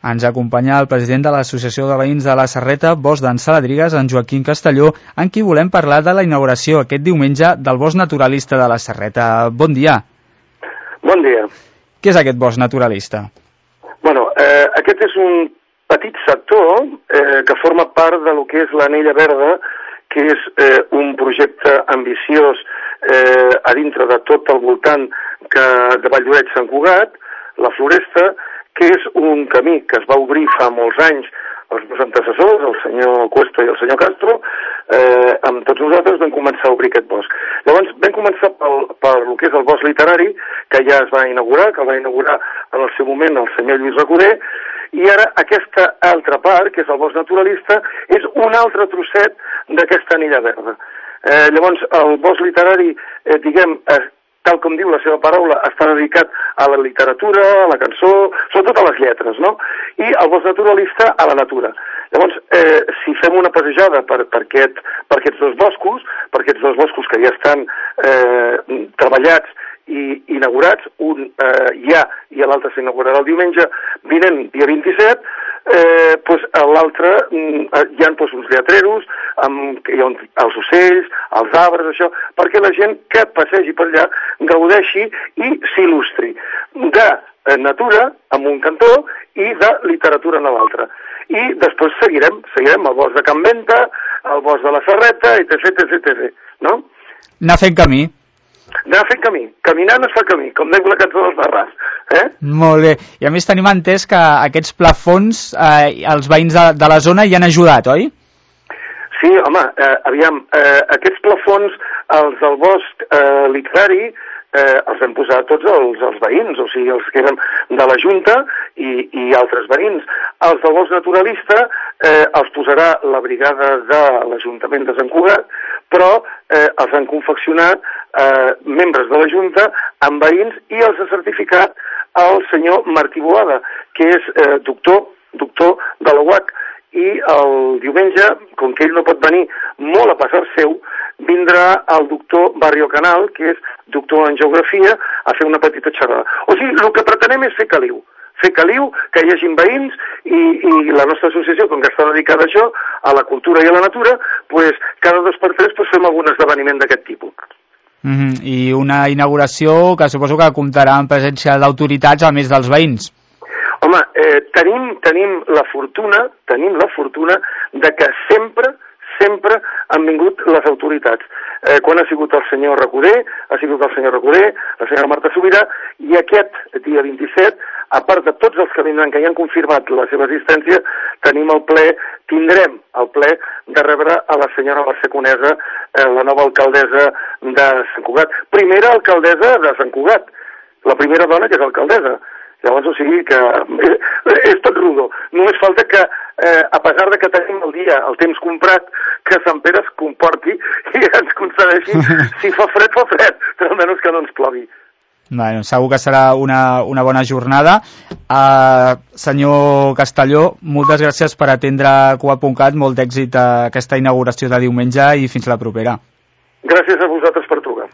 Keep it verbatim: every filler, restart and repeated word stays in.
Ens acompanya el president de l'Associació de Veïns de la Serreta, Bosc d'en Saladrigues, en Joaquim Castelló, amb qui volem parlar de la inauguració aquest diumenge del Bosc Naturalista de la Serreta. Bon dia. Bon dia. Què és aquest bosc naturalista? Bueno, eh, aquest és un petit sector eh, que forma part de lo que és l'Anella Verda, que és eh, un projecte ambiciós eh, a dintre de tot el voltant que, de Valldoreix Sant Cugat, la Floresta, que és un camí que es va obrir fa molts anys els meus antecessors, el senyor Cuesto i el senyor Castro, eh, amb tots nosaltres vam començar a obrir aquest bosc. Llavors vam començar pel, per el que és el bosc literari, que ja es va inaugurar, que el va inaugurar en el seu moment el senyor Lluís Recoder, i ara aquesta altra part, que és el bosc naturalista, és un altre trosset d'aquesta anella verda. Eh, llavors el bosc literari, eh, diguem, eh, tal com diu la seva paraula, està dedicat a la literatura, a la cançó, sobretot a les lletres, no? I el bosc naturalista a la natura. Llavors, eh, si fem una passejada per, per, aquest, per aquests dos boscos, per aquests dos boscos que ja estan eh, treballats i inaugurats, un eh, ja i l'altre s'inaugurarà el diumenge vinent, dia vint-i-set, eh, pues, l'altre eh, hi ha pues, uns lletreros, amb, hi ha un, els ocells, els arbres, això, perquè la gent que passegi per allà gaudeixi i s'il·lustri de eh, natura en un cantó i de literatura en l'altre. I després seguirem, seguirem el bosc de Can Venta, el bosc de la Serreta, etc, etc, etc, no? Anar fent camí. Anar fent camí. Caminant es fa camí, com diu la cançó dels Barràs. Eh? Molt bé. I a més tenim entès que aquests plafons, eh, els veïns de, de la zona hi han ajudat, oi? Sí, home, eh, aviam, eh, aquests plafons, els del bosc eh, literari, eh, els hem posat tots els, els veïns, o sigui, els que eren de la Junta i, i altres veïns. Els del bosc naturalista eh, els posarà la brigada de l'Ajuntament de Sant Cugat, però eh, els han confeccionat eh, membres de la Junta amb veïns i els ha certificat el senyor Martí Boada, que és eh, doctor, doctor de la U A C, i el diumenge, com que ell no pot venir molt a passar seu, vindrà el doctor Barrio Canal, que és doctor en geografia, a fer una petita xerrada. O sigui, el que pretenem és fer caliu. Fer caliu, que hi hagi veïns, i, i la nostra associació, com que està dedicada a això, a la cultura i a la natura, pues, cada dos per tres pues, fem algun esdeveniment d'aquest tipus. Mm-hmm. I una inauguració que suposo que comptarà amb presència d'autoritats a més dels veïns. Home, eh, tenim, tenim la fortuna, tenim la fortuna de que sempre, sempre han vingut les autoritats. Eh, quan ha sigut el senyor Recoder, ha sigut el senyor Recoder, la senyora Marta Subirà, i aquest dia vint-i-set, a part de tots els que vindran que ja han confirmat la seva existència, tenim el ple, tindrem el ple de rebre a la senyora Mercè Conesa, eh, la nova alcaldessa de Sant Cugat. Primera alcaldessa de Sant Cugat, la primera dona que és alcaldessa. Llavors, o sigui que és, és tot rodó. Només falta que, eh, a pesar de que tenim el dia, el temps comprat, que Sant Pere es comporti i ens concedeixi, si fa fred, fa fred, però almenys que no ens plogui. Bueno, segur que serà una, una bona jornada. Uh, senyor Castelló, moltes gràcies per atendre Cugat.cat, molt d'èxit a aquesta inauguració de diumenge i fins la propera. Gràcies a vosaltres per trucar.